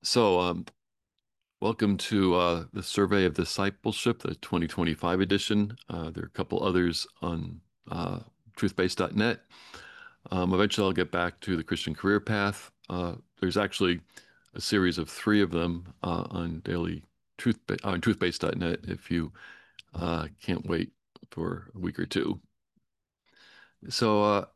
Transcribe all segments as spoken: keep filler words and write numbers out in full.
So, um, welcome to uh, the Survey of Discipleship, the twenty twenty-five edition. Uh, there are a couple others on uh, truth-based dot net. Um, eventually, I'll get back to the Christian career path. Uh, there's actually a series of three of them uh, on daily truth on truth-based dot net if you uh, can't wait for a week or two. So, uh,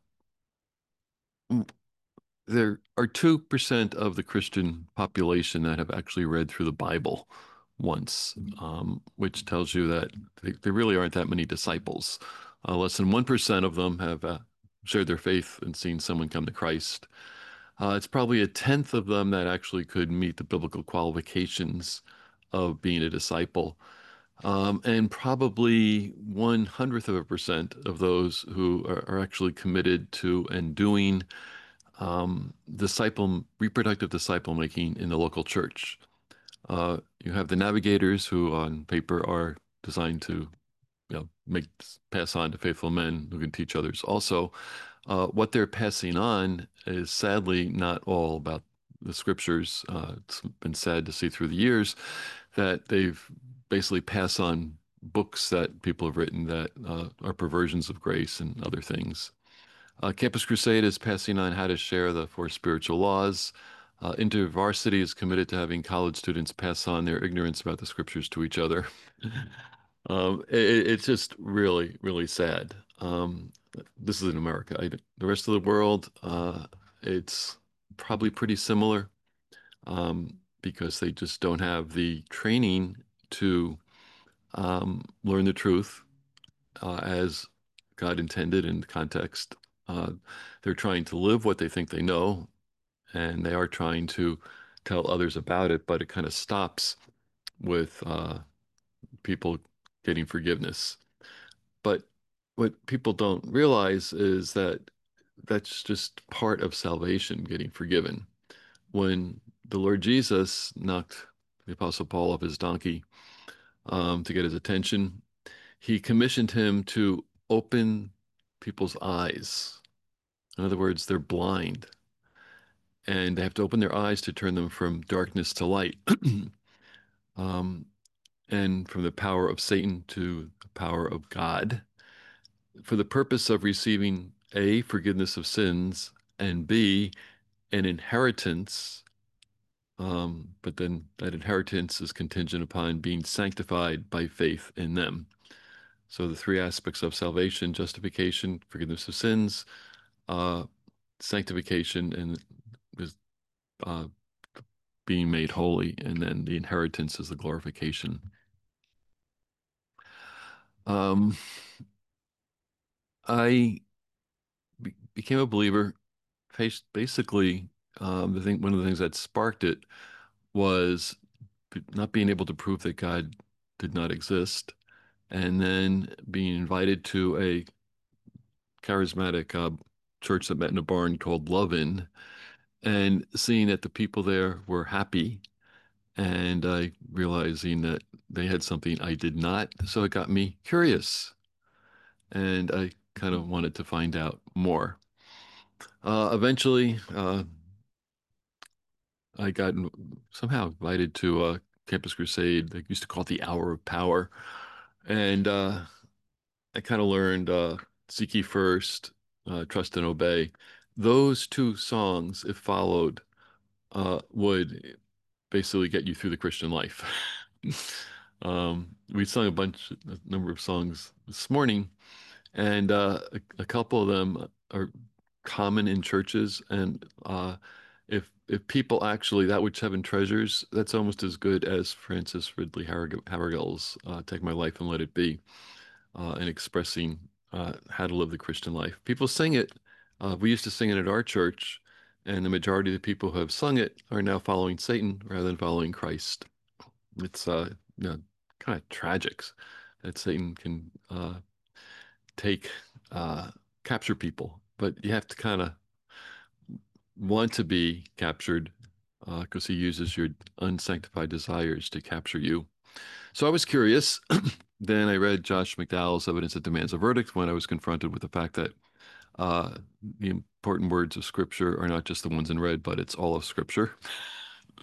there are two percent of the Christian population that have actually read through the Bible once, um, which tells you that they, there really aren't that many disciples. Uh, less than one percent of them have uh, shared their faith and seen someone come to Christ. Uh, it's probably a tenth of them that actually could meet the biblical qualifications of being a disciple. Um, and probably one hundredth of a percent of those who are, are actually committed to and doing um, disciple, reproductive disciple making in the local church. Uh, you have the navigators who, on paper, are designed to, you know, make pass on to faithful men who can teach others. Also, uh, what they're passing on is sadly not all about the scriptures. Uh, it's been sad to see through the years that they've basically passed on books that people have written that uh, are perversions of grace and other things. Uh, Campus Crusade is passing on how to share the four spiritual laws. Uh, InterVarsity is committed to having college students pass on their ignorance about the scriptures to each other. Um, it, it's just really, really sad. Um, this is in America. I, the rest of the world, uh, it's probably pretty similar um, because they just don't have the training to um, learn the truth uh, as God intended in context. Uh, they're trying to live what they think they know, and they are trying to tell others about it, but it kind of stops with uh, people getting forgiveness. But what people don't realize is that that's just part of salvation, getting forgiven. When the Lord Jesus knocked the Apostle Paul off his donkey um, to get his attention, he commissioned him to open people's eyes. In other words, they're blind and they have to open their eyes to turn them from darkness to light, um, and from the power of Satan to the power of God, for the purpose of receiving A, forgiveness of sins, and B, an inheritance. Um, but then that inheritance is contingent upon being sanctified by faith in them. So the three aspects of salvation: justification, forgiveness of sins, uh, sanctification, and uh, being made holy, and then the inheritance is the glorification. Um, I be became a believer. Faced basically, um, the thing, one of the things that sparked it was not being able to prove that God did not exist, and then being invited to a charismatic uh, church that met in a barn called Love In, and seeing that the people there were happy, and I realizing that they had something I did not. So it got me curious, and I kind of wanted to find out more. Uh, eventually, uh, I got somehow invited to uh, Campus Crusade. They used to call it the Hour of Power, and uh, I kind of learned uh, Seek Ye First, uh, Trust and Obey. Those two songs, if followed, uh, would basically get you through the Christian life. Um, we sung a bunch, a number of songs this morning, and uh, a, a couple of them are common in churches. And uh, if if people actually that which heaven treasures, that's almost as good as Francis Ridley Havergal's uh, "Take My Life and Let It Be," uh, in expressing uh, how to live the Christian life. People sing it. Uh, we used to sing it at our church, and the majority of the people who have sung it are now following Satan rather than following Christ. It's uh, you know, kind of tragic that Satan can uh, take uh, capture people, but you have to kind of want to be captured because uh, he uses your unsanctified desires to capture you. So I was curious. Then I read Josh McDowell's Evidence That Demands a Verdict when I was confronted with the fact that uh, the important words of Scripture are not just the ones in red, but it's all of Scripture.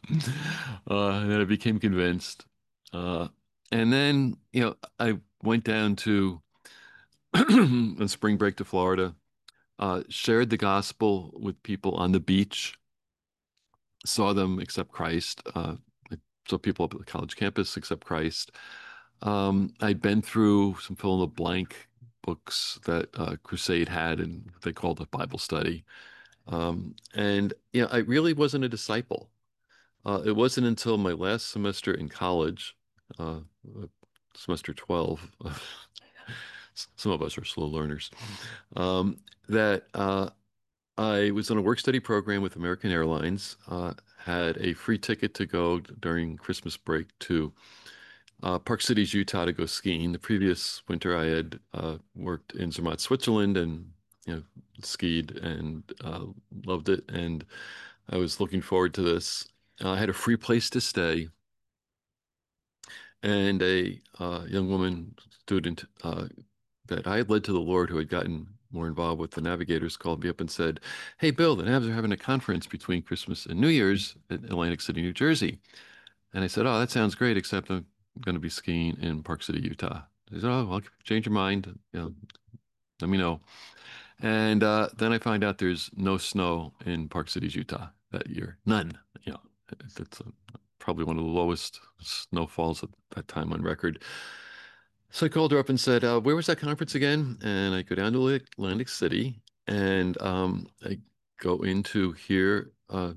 Uh, and then I became convinced. Uh, and then, you know, I went down to on spring break to Florida, uh, shared the gospel with people on the beach, saw them accept Christ. Uh, so people up at the college campus accept Christ. Um, I'd been through some fill in the blank books that uh, Crusade had, and they called it Bible study. Um, and you know, I really wasn't a disciple. Uh, it wasn't until my last semester in college, uh, uh, semester twelve, some of us are slow learners, um, that uh, I was on a work study program with American Airlines, uh, had a free ticket to go during Christmas break to uh, Park Cities, Utah to go skiing. The previous winter, I had uh, worked in Zermatt, Switzerland, and you know skied and uh, loved it. And I was looking forward to this. Uh, I had a free place to stay, and a uh, young woman student uh, that I had led to the Lord, who had gotten more involved with the Navigators, called me up and said, "Hey, Bill, the Navs are having a conference between Christmas and New Year's in Atlantic City, New Jersey." And I said, "Oh, that sounds great, except I'm going to be skiing in Park City, Utah." He said, "Oh, well, change your mind. You know, let me know." And uh, then I find out there's no snow in Park Cities, Utah that year. None. You know, it's uh probably one of the lowest snowfalls at that time on record. So I called her up and said, uh, "Where was that conference again?" And I go down to Atlantic City, and um, I go into here uh,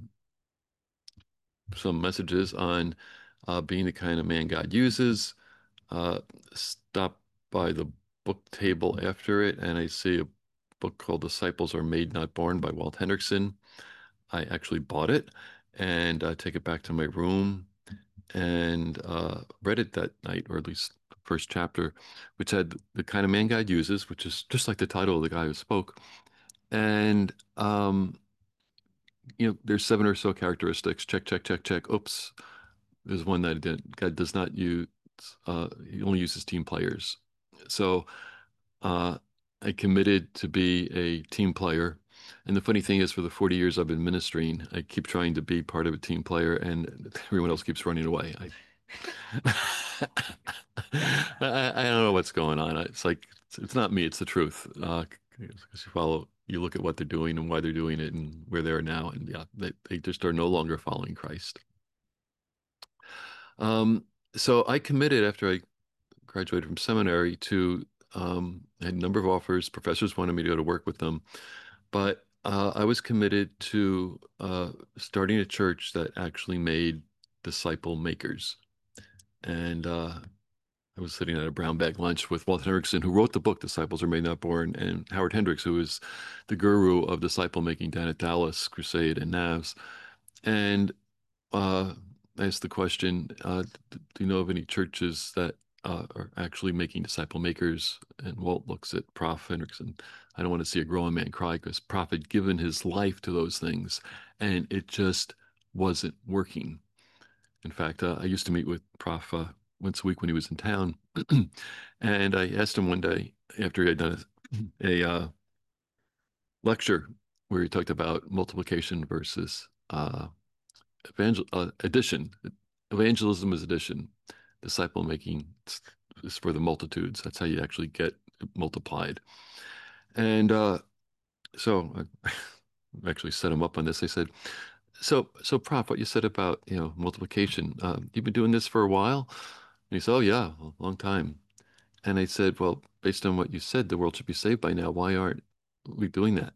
some messages on uh, being the kind of man God uses. Uh, stop by the book table after it, and I see a book called Disciples Are Made, Not Born by Walt Henrichsen. I actually bought it and uh, take it back to my room and uh, read it that night, or at least the first chapter, which had the kind of man God uses, which is just like the title of the guy who spoke. And um, you know, there's seven or so characteristics. Check, check, check, check. Oops, there's one that did, God does not use. Uh, he only uses team players. So uh, I committed to be a team player. And the funny thing is, for the forty years I've been ministering, I keep trying to be part of a team player, and everyone else keeps running away. I I, I don't know what's going on. It's like it's, it's not me. It's the truth. Uh, because you follow, you look at what they're doing and why they're doing it and where they are now, and yeah, they, they just are no longer following Christ. Um, so I committed after I graduated from seminary to um, I had a number of offers. Professors wanted me to go to work with them, but uh, I was committed to uh, starting a church that actually made disciple makers. And uh, I was sitting at a brown bag lunch with Walt Henrichsen, who wrote the book Disciples Are Made Not Born, and Howard Hendricks, who is the guru of disciple making down at Dallas, Crusade, and Navs. And uh, I asked the question, uh, do you know of any churches that uh, are actually making disciple makers? And Walt looks at Prof Hendrickson. I don't want to see a growing man cry, because Prof had given his life to those things, and it just wasn't working. In fact, uh, I used to meet with Prof uh, once a week when he was in town, and I asked him one day after he had done a, a uh, lecture where he talked about multiplication versus uh, evangel uh, addition. Evangelism is addition. Disciple making is for the multitudes. That's how you actually get multiplied. And uh, so I actually set him up on this. I said, "So, so, Prof, what you said about you know multiplication, uh, you've been doing this for a while?" And he said, "Oh yeah, a long time." And I said, "Well, based on what you said, the world should be saved by now. Why aren't we doing that?"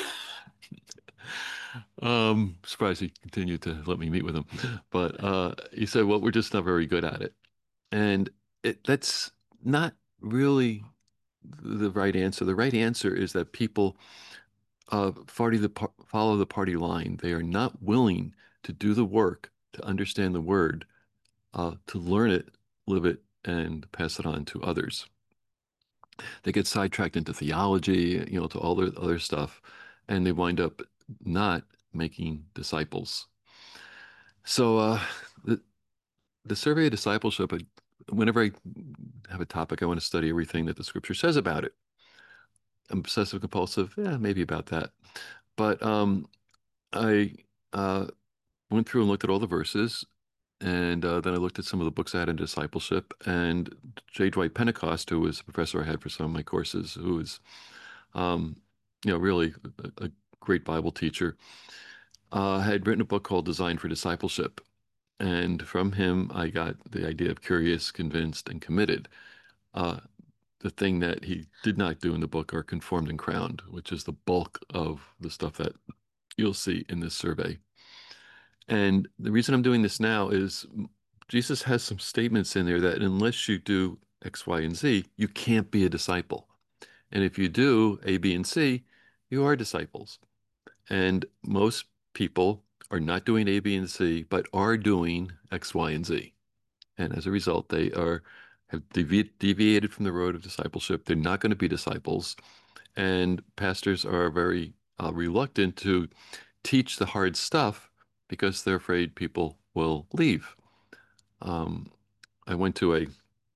Um, surprised he continued to let me meet with him. But uh, he said, "Well, we're just not very good at it." And it, that's not really the right answer. The right answer is that people uh, follow the, follow the party line. They are not willing to do the work to understand the word, uh, to learn it, live it, and pass it on to others. They get sidetracked into theology, you know, to all the other stuff, and they wind up not making disciples. So uh, the the survey of discipleship, I, whenever I have a topic, I want to study everything that the scripture says about it. Obsessive compulsive, yeah, maybe about that. But um, I uh, went through and looked at all the verses, and uh, then I looked at some of the books I had in discipleship. And J. Dwight Pentecost, who was a professor I had for some of my courses, who was, um, you know, really a, a great Bible teacher, uh, had written a book called Design for Discipleship. And from him, I got the idea of curious, convinced, and committed. Uh, the thing that he did not do in the book are conformed and crowned, which is the bulk of the stuff that you'll see in this survey. And the reason I'm doing this now is Jesus has some statements in there that unless you do X, Y, and Z, you can't be a disciple. And if you do A, B, and C, you are disciples. And most people are not doing A, B, and C, but are doing X, Y, and Z. And as a result, they are have devi deviated from the road of discipleship. They're not going to be disciples. And pastors are very uh, reluctant to teach the hard stuff because they're afraid people will leave. Um, I went to a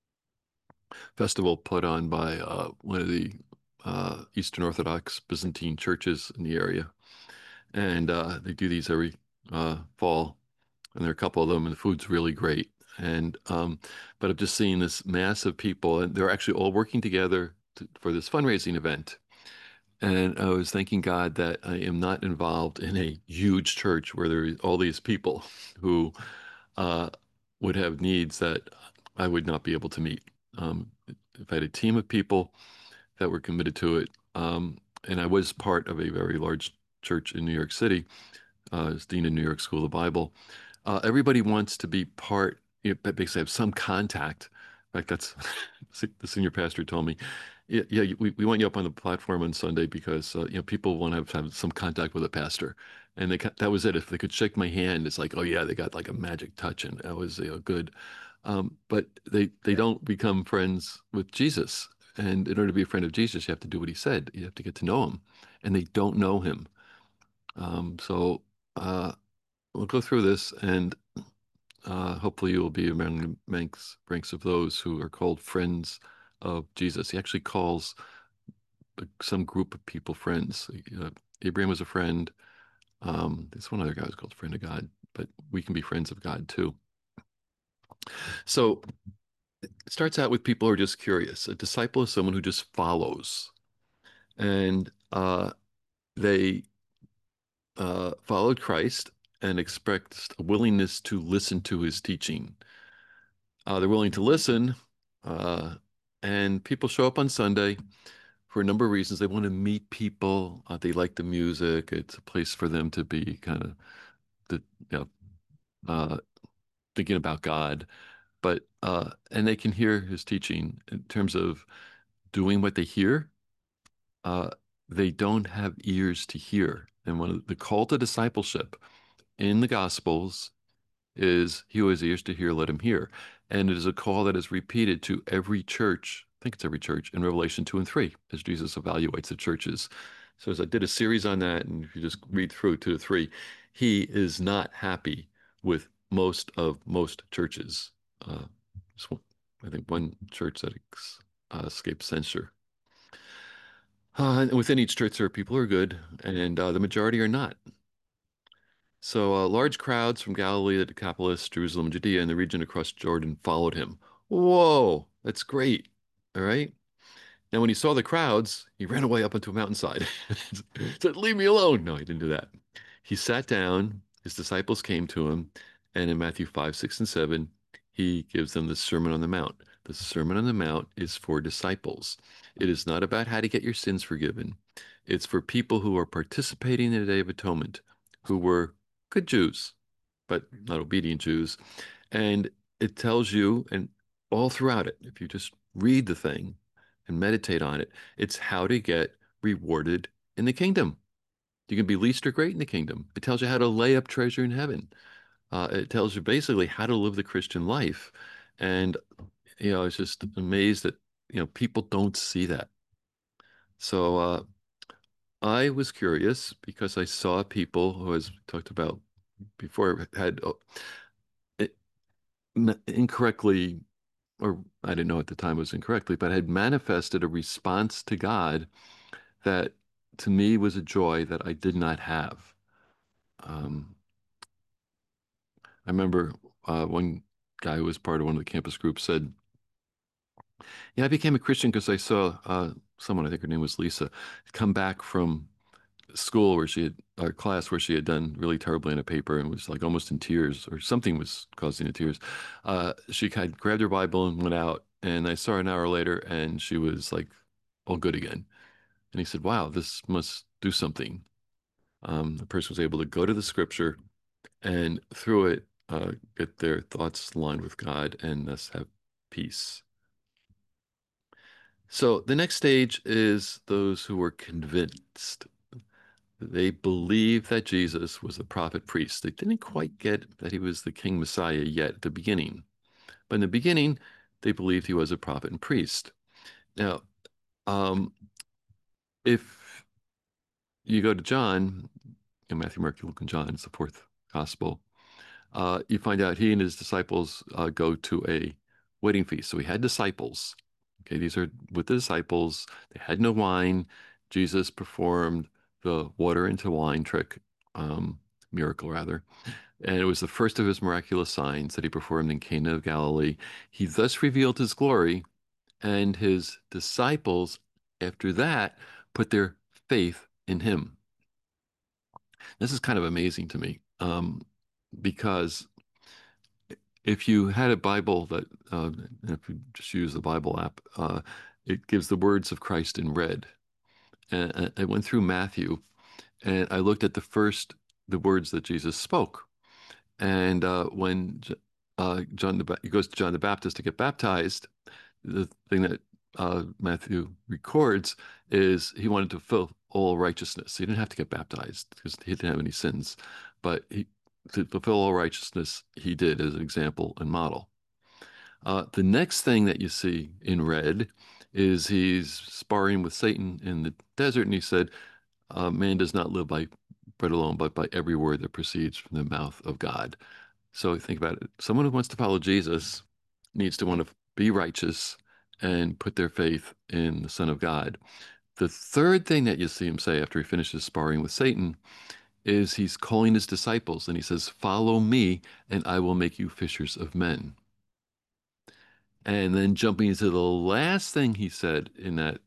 festival put on by uh, one of the uh, Eastern Orthodox Byzantine churches in the area, and uh, they do these every uh, fall, and there are a couple of them, and the food's really great. And um, but I've just seen this mass of people, and they're actually all working together to, for this fundraising event. And I was thanking God that I am not involved in a huge church where there are all these people who uh, would have needs that I would not be able to meet. Um, if I had a team of people that were committed to it, um, and I was part of a very large church in New York City, uh, as dean of New York School of the Bible, uh, everybody wants to be part, you know, basically have some contact. In fact, that's the senior pastor told me, yeah, yeah, we, we want you up on the platform on Sunday because uh, you know people want to have, have some contact with a pastor, and they that was it. If they could shake my hand, it's like, oh yeah, they got like a magic touch, and that was you know, good. Um, but they they don't become friends with Jesus, and in order to be a friend of Jesus, you have to do what he said. You have to get to know him, and they don't know him. Um, so uh, we'll go through this, and uh, hopefully you will be among the ranks, ranks of those who are called friends of Jesus. He actually calls some group of people friends. Uh, Abraham was a friend. Um, there's one other guy who's called friend of God, but we can be friends of God too. So it starts out with people who are just curious. A disciple is someone who just follows, and uh, they uh, followed Christ and expressed a willingness to listen to his teaching. Uh, they're willing to listen, uh, and people show up on Sunday for a number of reasons. They want to meet people. Uh, they like the music. It's a place for them to be kind of the, you know, uh, thinking about God. But uh, and they can hear his teaching in terms of doing what they hear. Uh, they don't have ears to hear. And one of the call to discipleship in the Gospels is he who has ears to hear, let him hear. And it is a call that is repeated to every church. I think it's every church in Revelation two and three, as Jesus evaluates the churches. So as I did a series on that, and if you just read through two to three, he is not happy with most of most churches. Uh, one, I think one church that ex, uh, escaped censure. Uh, and within each church, there are people who are good, and uh, the majority are not. So uh, large crowds from Galilee, the Decapolis, Jerusalem, Judea, and the region across Jordan followed him. Whoa, that's great. All right. Now, when he saw the crowds, he ran away up onto a mountainside. Said, leave me alone. No, he didn't do that. He sat down, his disciples came to him, and in Matthew five, six, and seven, he gives them the Sermon on the Mount. The Sermon on the Mount is for disciples. It is not about how to get your sins forgiven. It's for people who are participating in the Day of Atonement, who were good Jews, but not obedient Jews. And it tells you, and all throughout it, if you just read the thing and meditate on it, it's how to get rewarded in the kingdom. You can be least or great in the kingdom. It tells you how to lay up treasure in heaven. Uh, it tells you basically how to live the Christian life. And, you know, I was just amazed that, you know, people don't see that. So uh, I was curious because I saw people who, as we talked about before, had uh, incorrectly, or I didn't know at the time it was incorrectly, but had manifested a response to God that to me was a joy that I did not have. Um, I remember uh, one guy who was part of one of the campus groups said, "Yeah, I became a Christian because I saw uh, someone, I think her name was Lisa, come back from school where she had, our class where she had done really terribly in a paper and was like almost in tears, or something was causing the tears. Uh, she had grabbed her Bible and went out, and I saw her an hour later, and she was like all good again." And he said, "Wow, this must do something." Um, the person was able to go to the scripture and through it uh, get their thoughts aligned with God and thus have peace. So the next stage is those who were convinced. They believed that Jesus was the prophet priest. They didn't quite get that he was the king Messiah yet at the beginning. But in the beginning, they believed he was a prophet and priest. Now, um, if you go to John, in Matthew, Mark, Luke, and John, it's the fourth gospel, uh, you find out he and his disciples uh, go to a wedding feast. So he had disciples. Okay, these are with the disciples. They had no wine. Jesus performed the water into wine trick, um, miracle rather. And it was the first of his miraculous signs that he performed in Cana of Galilee. He thus revealed his glory, and his disciples, after that, put their faith in him. This is kind of amazing to me um, because if you had a Bible that, uh, if you just use the Bible app, uh, it gives the words of Christ in red. And I went through Matthew and I looked at the first, the words that Jesus spoke. And uh, when uh, John the he goes to John the Baptist to get baptized, the thing that uh, Matthew records is he wanted to fulfill all righteousness. He didn't have to get baptized because he didn't have any sins, but he, to fulfill all righteousness, he did as an example and model. Uh, the next thing that you see in red is he's sparring with Satan in the desert, and he said, uh, "Man does not live by bread alone, but by every word that proceeds from the mouth of God." So think about it. Someone who wants to follow Jesus needs to want to be righteous and put their faith in the Son of God. The third thing that you see him say after he finishes sparring with Satan is he's calling his disciples and he says, "Follow me, and I will make you fishers of men." And then jumping into the last thing he said in that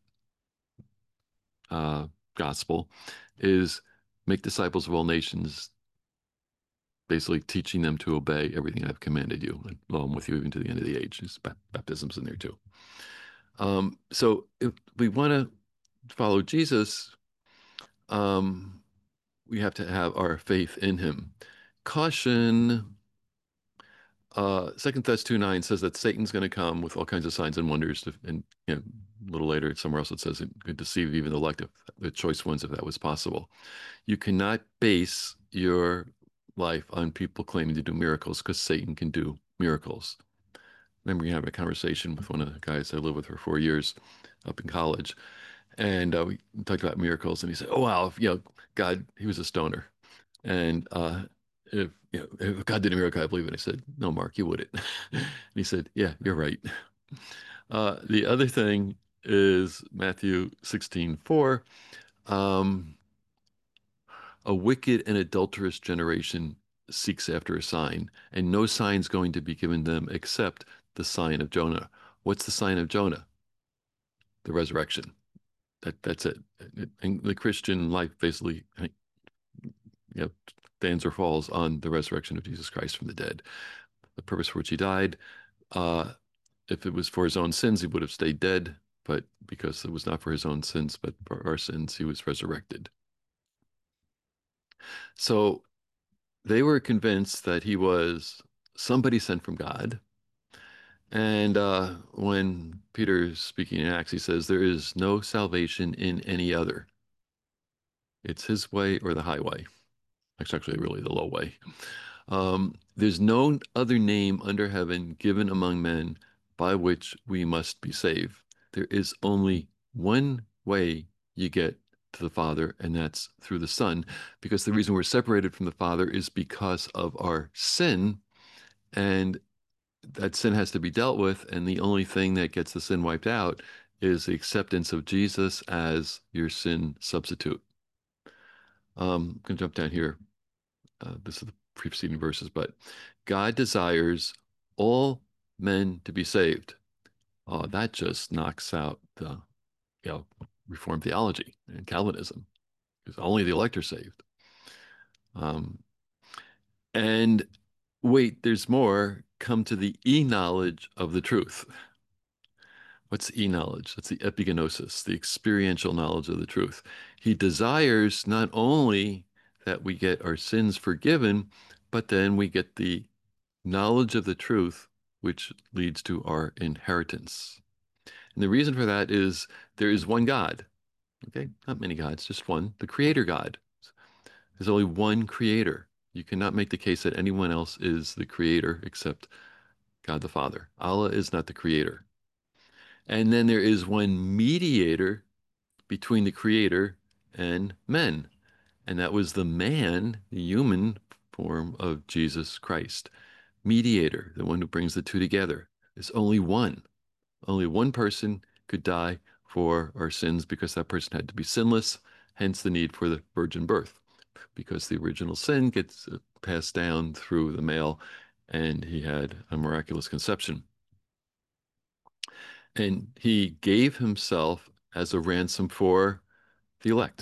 uh, gospel is, "Make disciples of all nations," basically teaching them to obey everything I've commanded you. And lo, I'm with you even to the end of the age. There's baptisms in there too. Um, so if we want to follow Jesus, um, we have to have our faith in him. Caution, uh, Second Thess two nine says that Satan's going to come with all kinds of signs and wonders. To, and you know, a little later, somewhere else it says it could deceive even the elect, if, the choice ones, if that was possible. You cannot base your life on people claiming to do miracles because Satan can do miracles. I remember you having a conversation with one of the guys I lived with for four years up in college, and uh, we talked about miracles, and he said, "Oh wow, if, you know, God, he was a stoner, and uh, if you know, if God did a miracle, I believe it." I said, "No, Mark, you wouldn't." And he said, "Yeah, you're right." Uh, the other thing is Matthew sixteen four. Um, a wicked and adulterous generation seeks after a sign, and no sign's going to be given them except the sign of Jonah. What's the sign of Jonah? The resurrection. That that's it. And the Christian life basically, you know, stands or falls on the resurrection of Jesus Christ from the dead. The purpose for which he died. Uh, if it was for his own sins, he would have stayed dead. But because it was not for his own sins, but for our sins, he was resurrected. So they were convinced that he was somebody sent from God. And uh, when Peter's speaking in Acts, he says, "There is no salvation in any other. It's his way or the highway." It's actually really the low way. Um, there's no other name under heaven given among men by which we must be saved. There is only one way you get to the Father, and that's through the Son, because the reason we're separated from the Father is because of our sin, and that sin has to be dealt with, and the only thing that gets the sin wiped out is the acceptance of Jesus as your sin substitute. Um, I'm going to jump down here. Uh, this is the preceding verses, but God desires all men to be saved. Uh, that just knocks out the, you know, Reformed theology and Calvinism, because only the elect are saved. Um, and wait, there's more. Come to the e-knowledge of the truth. What's e-knowledge? That's the epigenosis, the experiential knowledge of the truth. He desires not only that we get our sins forgiven, but then we get the knowledge of the truth, which leads to our inheritance. And the reason for that is there is one God. Okay, not many gods, just one, the creator God. There's only one creator. You cannot make the case that anyone else is the creator except God the Father. Allah is not the creator. And then there is one mediator between the creator and men. And that was the man, the human form of Jesus Christ. Mediator, the one who brings the two together. There's only one. Only one person could die for our sins because that person had to be sinless, hence the need for the virgin birth, because the original sin gets passed down through the male, and he had a miraculous conception. And he gave himself as a ransom for the elect.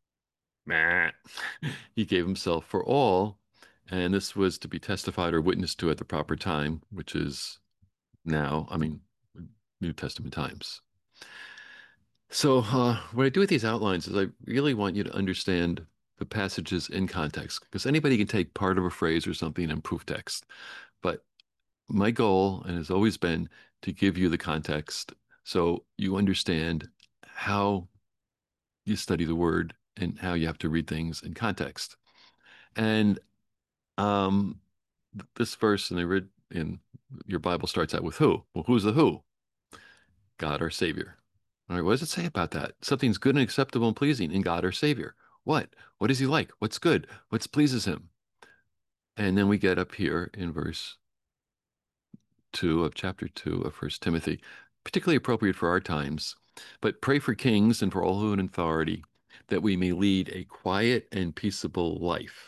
He gave himself for all, and this was to be testified or witnessed to at the proper time, which is now, I mean, New Testament times. So, uh, what I do with these outlines is I really want you to understand the passages in context, because anybody can take part of a phrase or something and proof text. But my goal, and has always been, to give you the context so you understand how you study the word and how you have to read things in context. And um, this verse in the in your Bible starts out with who? Well, who's the who? God, our Savior. All right, what does it say about that? Something's good and acceptable and pleasing in God, our Savior. What? What is he like? What's good? What pleases him? And then we get up here in verse two of chapter two of First Timothy, particularly appropriate for our times. But pray for kings and for all who are in authority, that we may lead a quiet and peaceable life.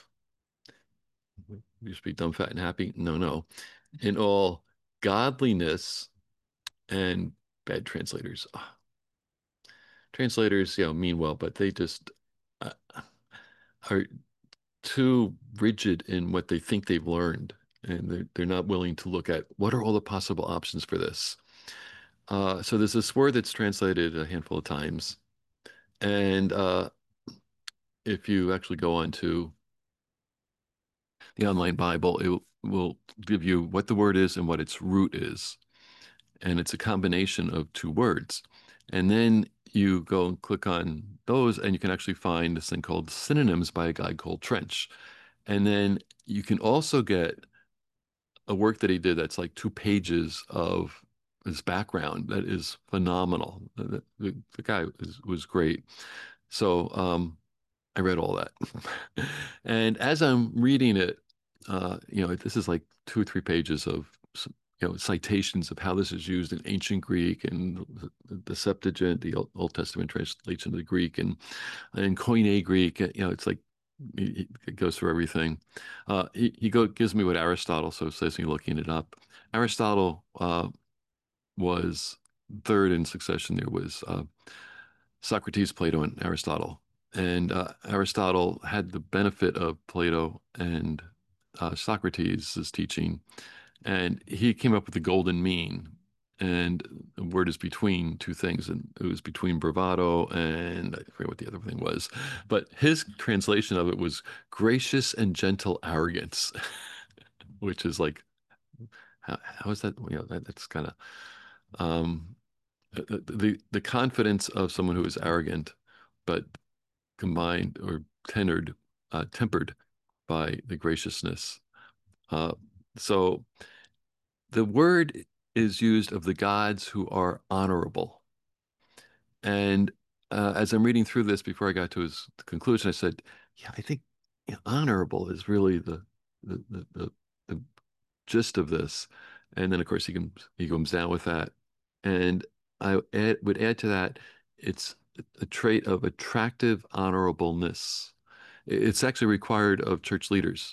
We used to be dumb, fat, and happy. No, no. In all godliness and bad translators. Oh, translators, you know, mean well, but they just uh, are too rigid in what they think they've learned, and they're, they're not willing to look at what are all the possible options for this. Uh, so there's this word that's translated a handful of times, and uh, if you actually go on to the online Bible, it will give you what the word is and what its root is, and it's a combination of two words. And then you go and click on those, and you can actually find this thing called synonyms by a guy called Trench. And then you can also get a work that he did that's like two pages of his background that is phenomenal. The, the, the guy was, was great. So um, I read all that. And as I'm reading it, uh, you know, this is like two or three pages of, you know, citations of how this is used in ancient Greek and the Septuagint, the Old Testament translation of the Greek, and and Koine Greek. You know, it's like he, he goes through everything. Uh, he he go, gives me what Aristotle so says me looking it up. Aristotle uh, was third in succession. There was uh, Socrates, Plato, and Aristotle. And uh, Aristotle had the benefit of Plato and uh, Socrates' teaching, and he came up with the golden mean. And the word is between two things, and it was between bravado and I forget what the other thing was. But his translation of it was gracious and gentle arrogance, which is like, how, how is that? You know, that, that's kind of um, the, the the confidence of someone who is arrogant, but combined or tenured, uh, tempered by the graciousness. Uh, so the word is used of the gods who are honorable. And uh, as I'm reading through this, before I got to his conclusion, I said, "Yeah, I think you know, honorable is really the the, the the the gist of this." And then, of course, he comes he comes down with that, and I add, would add to that, it's a trait of attractive honorableness. It's actually required of church leaders.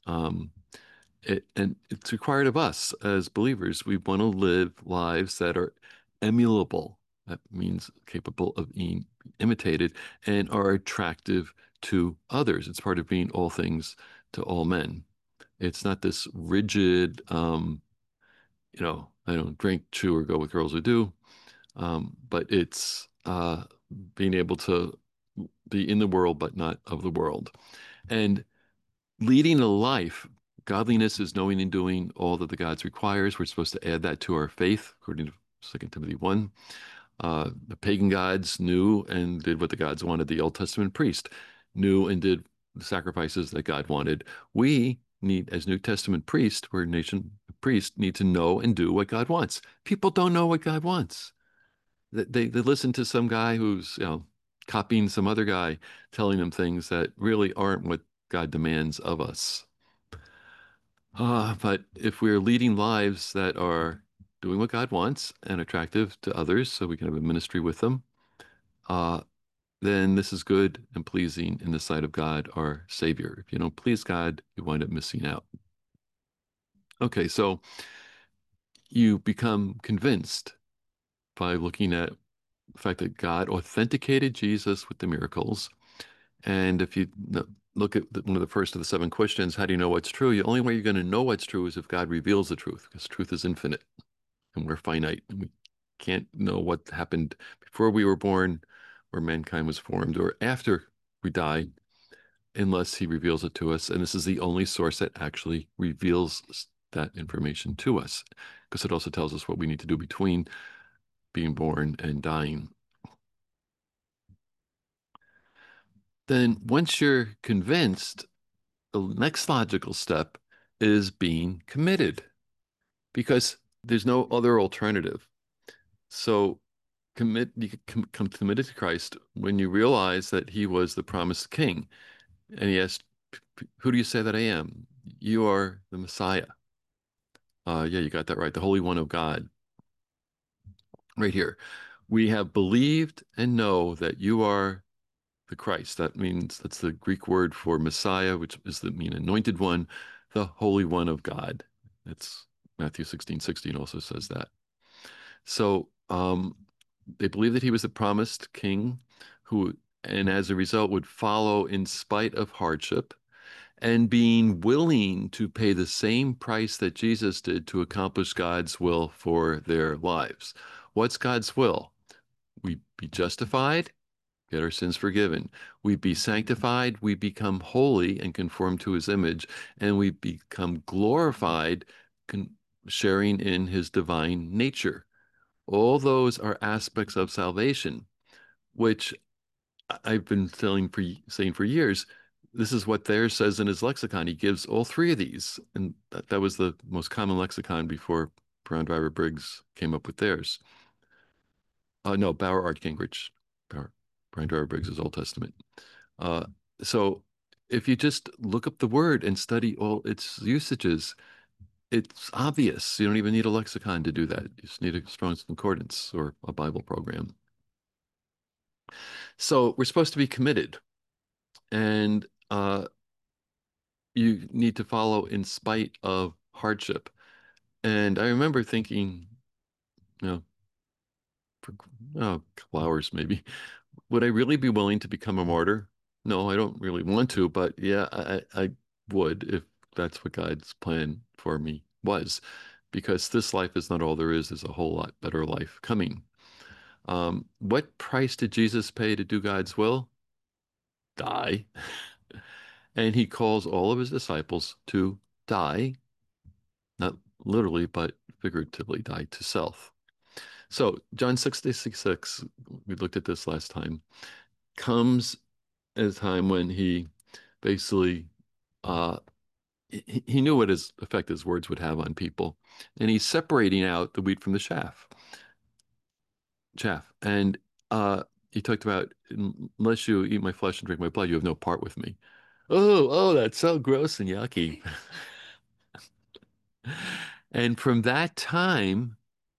Um, it, and it's required of us as believers. We want to live lives that are emulable. That means capable of being imitated and are attractive to others. It's part of being all things to all men. It's not this rigid, um, you know, I don't drink, chew, or go with girls who do. Um, but it's uh, being able to be in the world, but not of the world. And leading a life, godliness is knowing and doing all that the gods requires. We're supposed to add that to our faith, according to Second Timothy one. Uh, the pagan gods knew and did what the gods wanted. The Old Testament priest knew and did the sacrifices that God wanted. We need, as New Testament priests, we're a nation of priests, need to know and do what God wants. People don't know what God wants. They, they, they listen to some guy who's, you know, copying some other guy, telling them things that really aren't what God demands of us. Uh, but if we're leading lives that are doing what God wants and attractive to others, so we can have a ministry with them, uh, then this is good and pleasing in the sight of God, our Savior. If you don't please God, you wind up missing out. Okay, so you become convinced by looking at the fact that God authenticated Jesus with the miracles. And if you look at one of the first of the seven questions, how do you know what's true? The only way you're going to know what's true is if God reveals the truth, because truth is infinite and we're finite. And we can't know what happened before we were born, or mankind was formed, or after we died, unless he reveals it to us. And this is the only source that actually reveals that information to us, because it also tells us what we need to do between being born and dying. Then once you're convinced, the next logical step is being committed, because there's no other alternative. So commit you can come committed to Christ when you realize that he was the promised king. And he asked, who do you say that I am? You are the Messiah. Uh, yeah, you got that right. The Holy One of God. Right here. We have believed and know that you are the Christ. That means that's the Greek word for Messiah, which is the mean anointed one, the Holy One of God. That's Matthew sixteen sixteen also says that. So um, they believed that he was the promised king who, and as a result, would follow in spite of hardship, and being willing to pay the same price that Jesus did to accomplish God's will for their lives. What's God's will? We be justified, get our sins forgiven. We be sanctified, we become holy and conform to his image, and we become glorified, sharing in his divine nature. All those are aspects of salvation, which I've been telling for saying for years. This is what Thayer says in his lexicon. He gives all three of these, and that, that was the most common lexicon before Brown Driver Briggs came up with theirs. Uh, no, Bauer Art Gingrich. Bauer, Brown Driver Briggs is Old Testament. Uh, so if you just look up the word and study all its usages, it's obvious. You don't even need a lexicon to do that. You just need a Strong's Concordance or a Bible program. So we're supposed to be committed, and uh, you need to follow in spite of hardship. And I remember thinking, you know, for oh, a couple hours maybe, would I really be willing to become a martyr? No, I don't really want to, but yeah, I, I would if that's what God's plan for me was, because this life is not all there is. There's a whole lot better life coming. Um, what price did Jesus pay to do God's will? Die. And he calls all of his disciples to die, not literally, but figuratively die to self. So John sixty-six six, we looked at this last time, comes at a time when he basically uh, he, he knew what his effect his words would have on people, and he's separating out the wheat from the chaff. Chaff, and uh, he talked about, unless you eat my flesh and drink my blood, you have no part with me. Oh, oh, that's so gross and yucky. And from that time,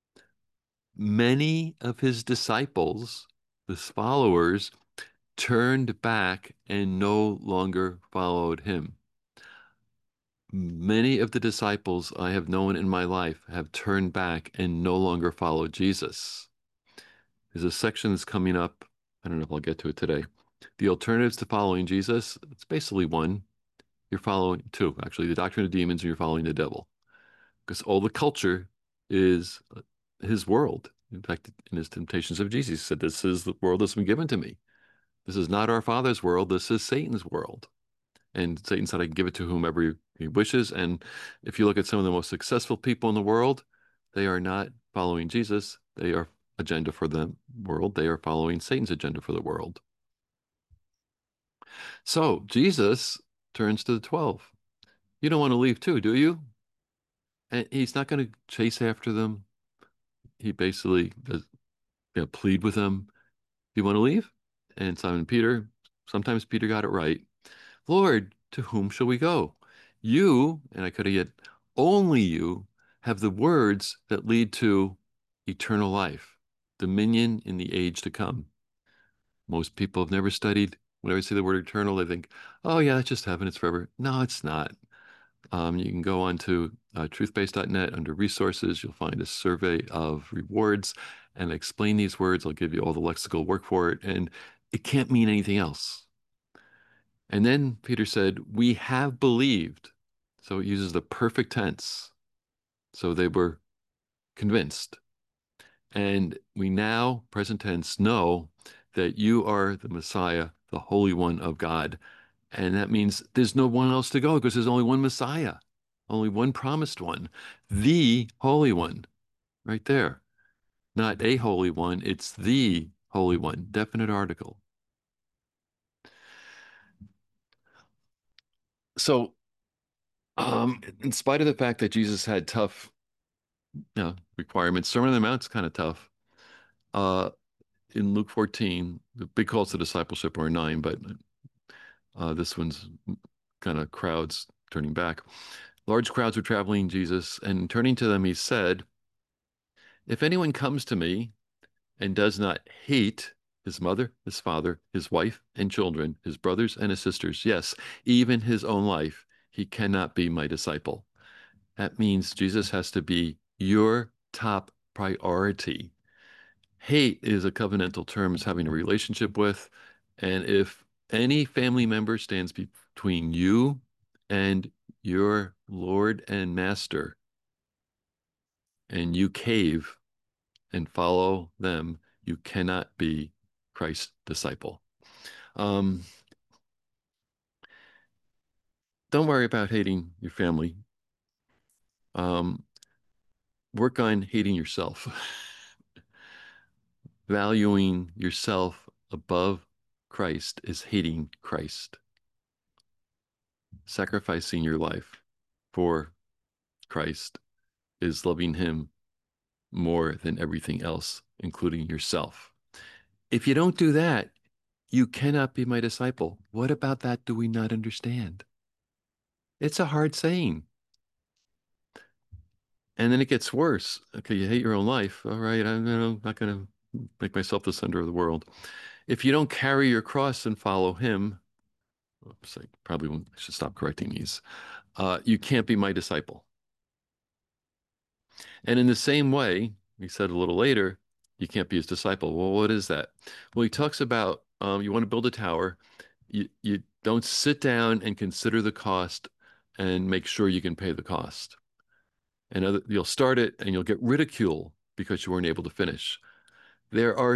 many of his disciples, his followers, turned back and no longer followed him. Many of the disciples I have known in my life have turned back and no longer follow Jesus. There's a section that's coming up. I don't know if I'll get to it today. The alternatives to following Jesus, it's basically one. You're following two, actually, the doctrine of demons, and you're following the devil. Because all the culture is uh, his world. In fact, in his temptations of Jesus, he said, "This is the world that's been given to me. This is not our Father's world. This is Satan's world." And Satan said, "I can give it to whomever he wishes." And if you look at some of the most successful people in the world, they are not following Jesus. They are agenda for the world. They are following Satan's agenda for the world. So Jesus turns to the twelve. You don't want to leave too, do you? And he's not going to chase after them. He basically does, you know, plead with them. Do you want to leave? And Simon Peter, sometimes Peter got it right. Lord, to whom shall we go? You, and I could have yet, only you have the words that lead to eternal life, dominion in the age to come. Most people have never studied. Whenever I say the word eternal, they think, oh, yeah, it's just heaven, it's forever. No, it's not. Um, you can go on to uh, truthbase dot net under resources. You'll find a survey of rewards and explain these words. I'll give you all the lexical work for it. And it can't mean anything else. And then Peter said, we have believed. So it uses the perfect tense. So they were convinced. And we now, present tense, know that you are the Messiah, the Holy One of God. And that means there's no one else to go because there's only one Messiah, only one promised one, the Holy One, right there. Not a Holy One, it's the Holy One, definite article. So, um, in spite of the fact that Jesus had tough, you know, requirements, Sermon on the Mount's kind of tough. Uh, in Luke fourteen, the big calls to discipleship are nine, but uh, this one's kind of crowds turning back. Large crowds were traveling Jesus, and turning to them, he said, if anyone comes to me and does not hate his mother, his father, his wife and children, his brothers and his sisters, yes, even his own life, he cannot be my disciple. That means Jesus has to be your top priority. Hate is a covenantal term, is having a relationship with. And if any family member stands between you and your Lord and Master, and you cave and follow them, you cannot be Christ's disciple. Um, don't worry about hating your family. Um, work on hating yourself, valuing yourself above Christ is hating Christ, sacrificing your life for Christ is loving him more than everything else, including yourself. If you don't do that, you cannot be my disciple. What about that do we not understand? It's a hard saying. And then it gets worse. Okay, you hate your own life. All right, I'm, I'm not going to make myself the center of the world. If you don't carry your cross and follow him, oops, I probably won't, I should stop correcting these. Uh, you can't be my disciple. And in the same way, he said a little later, you can't be his disciple. Well, what is that? Well, he talks about um, you want to build a tower. You, you don't sit down and consider the cost and make sure you can pay the cost. And other, you'll start it and you'll get ridicule because you weren't able to finish. There are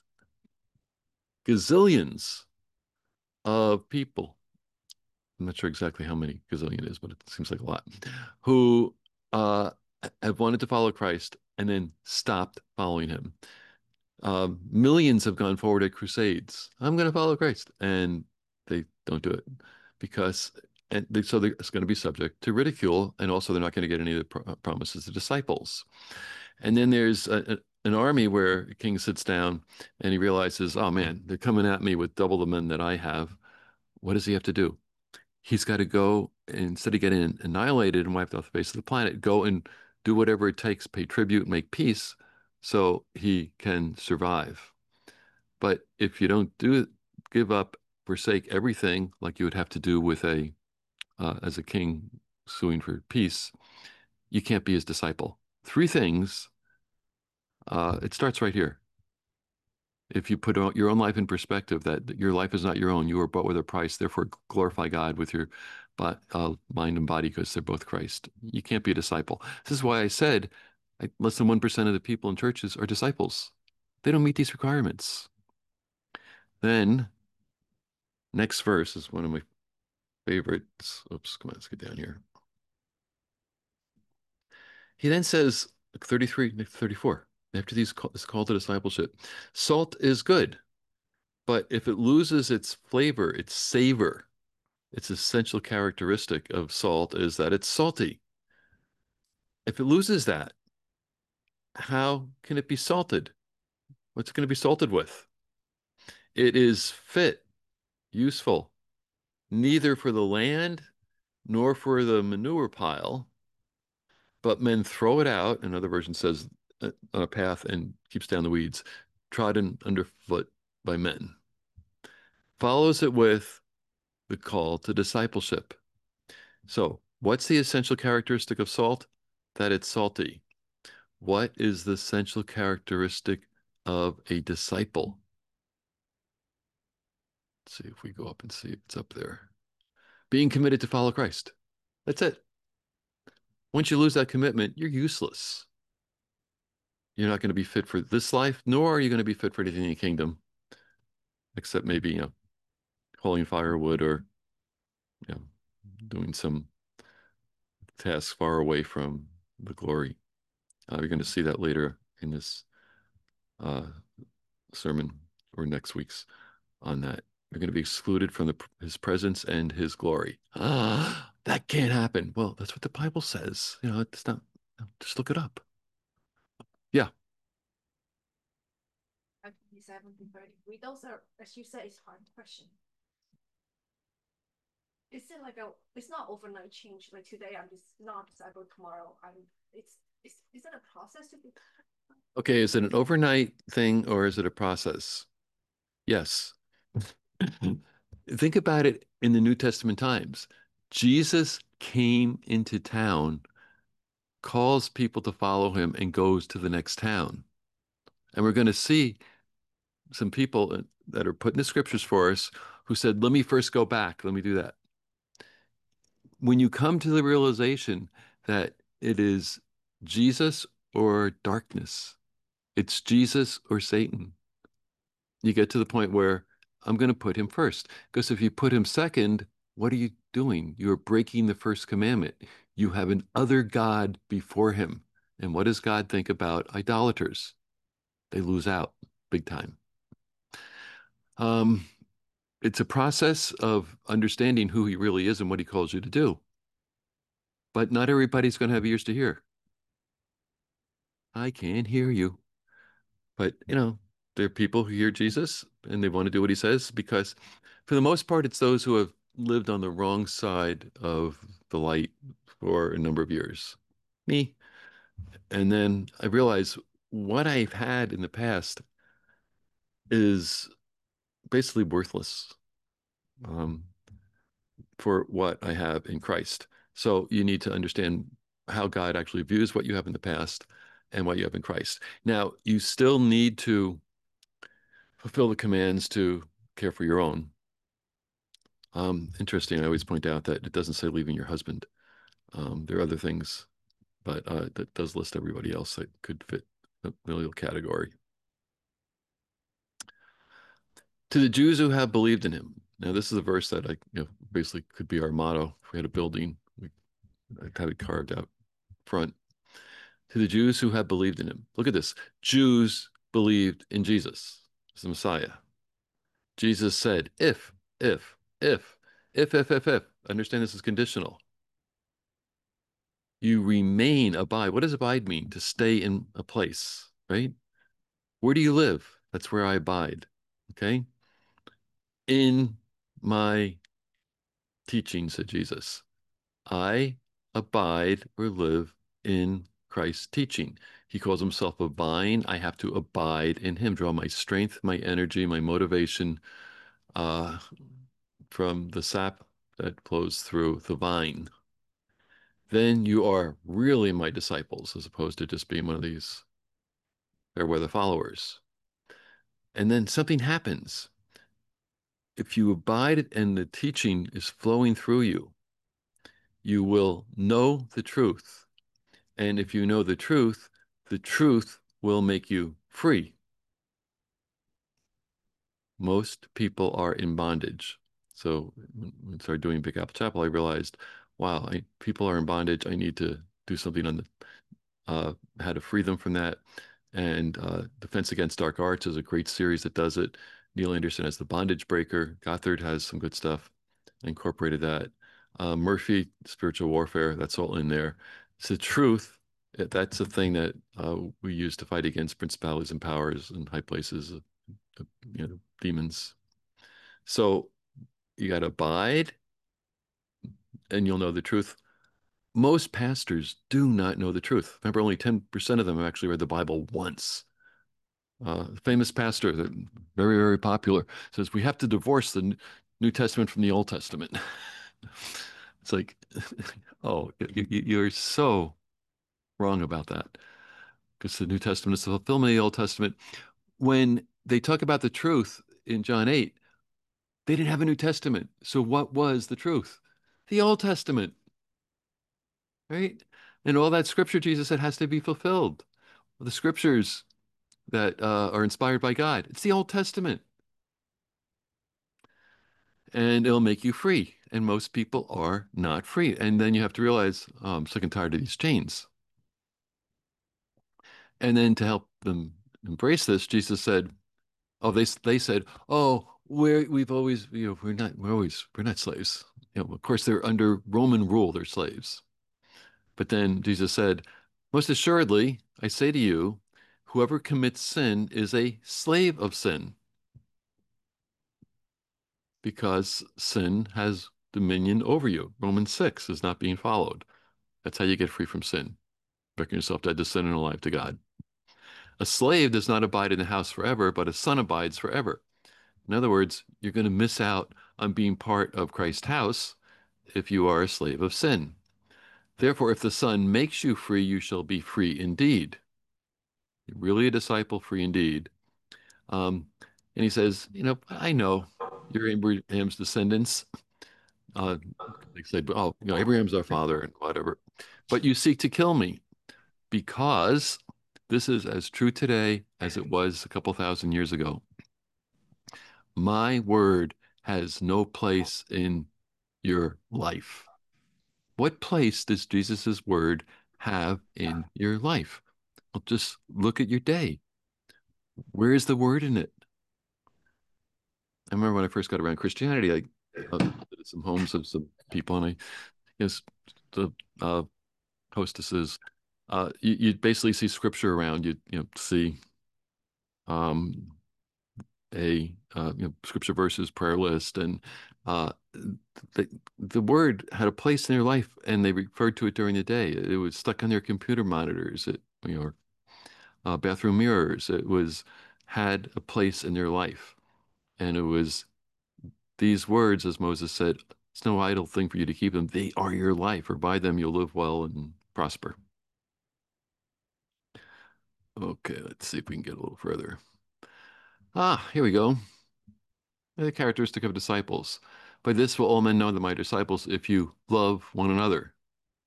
gazillions of people, I'm not sure exactly how many gazillion is, but it seems like a lot, who uh, have wanted to follow Christ and then stopped following him. Um, millions have gone forward at crusades. I'm going to follow Christ, and they don't do it because, and they, so it's going to be subject to ridicule, and also they're not going to get any of the pro promises of disciples. And then there's a, a, an army where a king sits down and he realizes, oh man, they're coming at me with double the men that I have. What does he have to do? He's got to go, instead of getting annihilated and wiped off the face of the planet, go and do whatever it takes, pay tribute, make peace, so he can survive. But if you don't do give up, forsake everything, like you would have to do with a uh, as a king suing for peace, you can't be his disciple. Three things. Uh, it starts right here. If you put your own life in perspective, that your life is not your own, you were bought with a price, therefore glorify God with your uh, mind and body because they're both Christ. You can't be a disciple. This is why I said I, less than one percent of the people in churches are disciples. They don't meet these requirements. Then, next verse is one of my favorites. Oops, come on, let's get down here. He then says, thirty-three, thirty-four, after these this call to discipleship, salt is good, but if it loses its flavor, its savor, its essential characteristic of salt is that it's salty. If it loses that, how can it be salted? What's it going to be salted with? It is fit, useful, neither for the land nor for the manure pile, but men throw it out. Another version says uh, on a path and keeps down the weeds, trodden underfoot by men. Follows it with the call to discipleship. So, what's the essential characteristic of salt? That it's salty. What is the essential characteristic of a disciple? Let's see if we go up and see if it's up there. Being committed to follow Christ. That's it. Once you lose that commitment, you're useless. You're not going to be fit for this life, nor are you going to be fit for anything in the kingdom, except maybe, you know, hauling firewood or, you know, doing some task far away from the glory. Uh, you're going to see that later in this uh, sermon or next week's on that. You're going to be excluded from the, his presence and his glory. Ah, that can't happen. Well, that's what the Bible says. You know, it's not, just look it up. Yeah. twenty-seven to thirty-three. Those are, as you said, it's hard question. Is it like a, it's not overnight change. Like today, I'm just not disabled. Tomorrow, I'm, it's, it's, is it a process to be? Okay, is it an overnight thing or is it a process? Yes. Think about it in the New Testament times. Jesus came into town, calls people to follow him, and goes to the next town. And we're going to see some people that are put in the scriptures for us who said, let me first go back. Let me do that. When you come to the realization that it is Jesus or darkness, it's Jesus or Satan, you get to the point where I'm going to put him first. Because if you put him second, what are you doing? You're breaking the first commandment. You have an other God before him. And what does God think about idolaters? They lose out big time. Um, it's a process of understanding who he really is and what he calls you to do. But not everybody's going to have ears to hear. I can't hear you. But, you know, there are people who hear Jesus and they want to do what he says because, for the most part, it's those who have lived on the wrong side of the light for a number of years. Me. And then I realize what I've had in the past is basically worthless um, for what I have in Christ. So you need to understand how God actually views what you have in the past and what you have in Christ. Now, you still need to fulfill the commands to care for your own. Um, interesting. I always point out that it doesn't say leaving your husband. Um, there are other things, but uh, that does list everybody else that could fit the familial category. To the Jews who have believed in him. Now, this is a verse that I, you know, basically could be our motto. If we had a building, we I'd have it carved out front. To the Jews who have believed in him. Look at this. Jews believed in Jesus as the Messiah. Jesus said, if, if, if, if, if, if, if. Understand this is conditional. You remain, abide. What does abide mean? To stay in a place, right? Where do you live? That's where I abide. Okay. In my teaching, said Jesus, I abide or live in Christ's teaching. He calls himself a vine. I have to abide in him, draw my strength, my energy, my motivation uh, from the sap that flows through the vine. then you are really my disciples, as opposed to just being one of these fair weather followers. And then something happens. If you abide and the teaching is flowing through you, you will know the truth. And if you know the truth, the truth will make you free. Most people are in bondage. So when I started doing Big Apple Chapel, I realized, wow, I, people are in bondage. I need to do something on the uh, how to free them from that. And uh, Defense Against Dark Arts is a great series that does it. Neil Anderson has The Bondage Breaker. Gothard has some good stuff. I incorporated that. Uh, Murphy, Spiritual Warfare, that's all in there. It's the truth. That's the thing that uh, we use to fight against principalities and powers and high places, uh, you know, demons. So you got to abide and you'll know the truth. Most pastors do not know the truth. Remember, only ten percent of them have actually read the Bible once. Uh, famous pastor, that very, very popular, says we have to divorce the New Testament from the Old Testament. It's like, oh, you, you're so wrong about that because the New Testament is the fulfillment of the Old Testament. When they talk about the truth in John eight, they didn't have a New Testament. So what was the truth? The Old Testament, right? And all that scripture Jesus said has to be fulfilled. The scriptures that uh, are inspired by God, it's the Old Testament. And it'll make you free. And most people are not free. And then you have to realize, oh, I'm sick and tired of these chains. And then to help them embrace this, Jesus said, oh, they they said, oh, we're we've always, you know, we're not we're always we're not slaves. You know, of course they're under Roman rule, they're slaves. But then Jesus said, most assuredly, I say to you, whoever commits sin is a slave of sin, because sin has dominion over you. Romans six is not being followed. That's how you get free from sin. Reckon yourself dead to sin and alive to God. A slave does not abide in the house forever, but a son abides forever. In other words, you're going to miss out on being part of Christ's house if you are a slave of sin. Therefore, if the Son makes you free, you shall be free indeed. You're really a disciple, free indeed. Um, and he says, you know, I know you're Abraham's descendants. Uh, they say, oh, you know, Abraham's our father and whatever. But you seek to kill me because this is as true today as it was a couple thousand years ago. My word has no place in your life. What place does Jesus's word have in your life? Well, just look at your day. Where is the word in it? I remember when I first got around Christianity, I uh, visited some homes of some people, and I, yes, the uh, hostesses, uh, you, you basically see scripture around. You you know see um, a uh, you know, scripture verses, prayer list, and uh, the the word had a place in their life, and they referred to it during the day. It was stuck on their computer monitors, it, you know, uh, bathroom mirrors. It was had a place in their life, and it was these words, as Moses said, it's no idle thing for you to keep them. They are your life, or by them you'll live well and prosper. Okay, let's see if we can get a little further. Ah, here we go. The characteristic of disciples. By this will all men know that my disciples, if you love one another.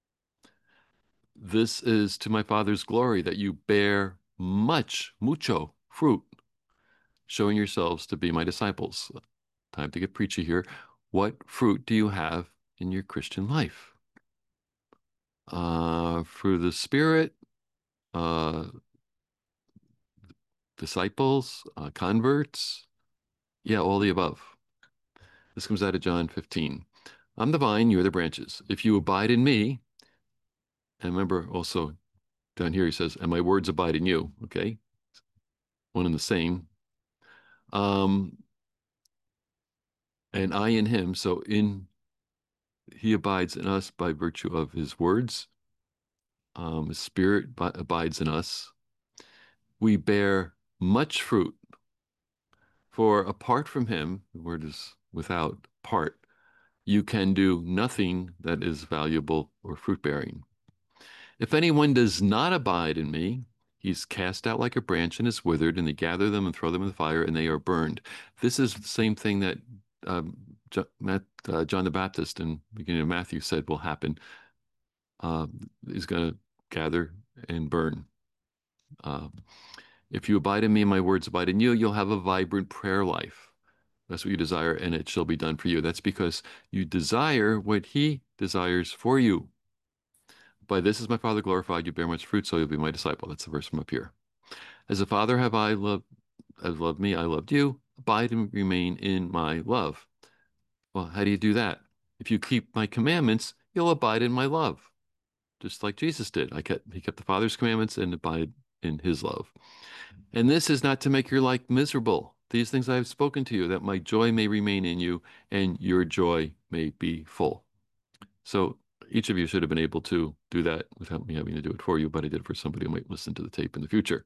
This is to my Father's glory that you bear much, mucho fruit, showing yourselves to be my disciples. Time to get preachy here. What fruit do you have in your Christian life? Uh, fruit of the Spirit, uh, disciples, uh, converts. Yeah, all the above. This comes out of John fifteen. I'm the vine, you are the branches. If you abide in me, and remember also down here he says, and my words abide in you. Okay, one and the same. Um, and I in him. So in he abides in us by virtue of his words. Um, his spirit abides in us. We bear much fruit. For apart from him, the word is without part, you can do nothing that is valuable or fruit-bearing. If anyone does not abide in me, he's cast out like a branch and is withered, and they gather them and throw them in the fire, and they are burned. This is the same thing that um, John, uh, John the Baptist in the beginning of Matthew said will happen. Uh, he's going to gather and burn. Uh, if you abide in me and my words abide in you, you'll have a vibrant prayer life. That's what you desire, and it shall be done for you. That's because you desire what he desires for you. By this is my Father glorified, you bear much fruit, so you'll be my disciple. That's the verse from up here. As the Father have I loved, has loved me, I loved you. Abide and remain in my love. Well, how do you do that? If you keep my commandments, you'll abide in my love, just like Jesus did. I kept, he kept the Father's commandments and abide in his love. And this is not to make your life miserable. These things I have spoken to you, that my joy may remain in you and your joy may be full. So each of you should have been able to do that without me having to do it for you, but I did it for somebody who might listen to the tape in the future.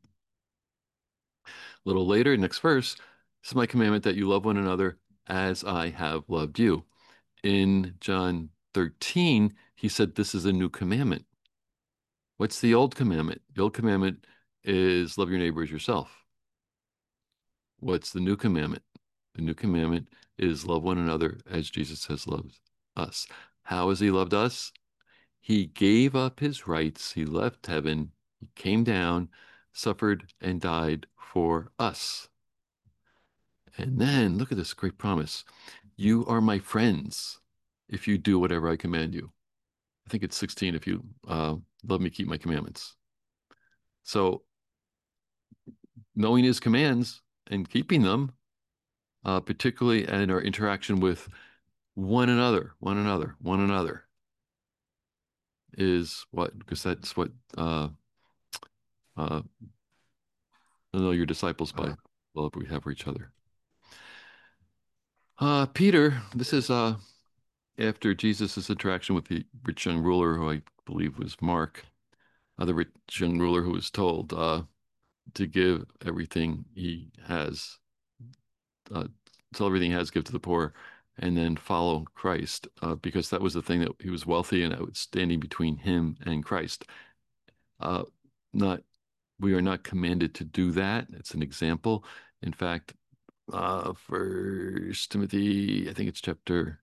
A little later, next verse, this is my commandment that you love one another as I have loved you. In John thirteen, he said, this is a new commandment. What's the old commandment? The old commandment is love your neighbor as yourself. What's the new commandment? The new commandment is love one another as Jesus has loved us. How has he loved us? He gave up his rights. He left heaven. He came down, suffered, and died for us. And then look at this great promise. You are my friends if you do whatever I command you. I think it's sixteen, if you uh, love me, keep my commandments. So knowing his commands and keeping them, uh, particularly in our interaction with one another, one another, one another, is what, because that's what uh, uh, know your disciples by the love we have for each other. Uh, Peter, this is uh, after Jesus' interaction with the rich young ruler, who I believe was Mark, uh, the rich young ruler who was told uh, to give everything he has, uh, sell everything he has, give to the poor, and then follow Christ, uh, because that was the thing, that he was wealthy and it was standing between him and Christ. Uh, not, we are not commanded to do that. It's an example. In fact, uh, First Timothy, I think it's chapter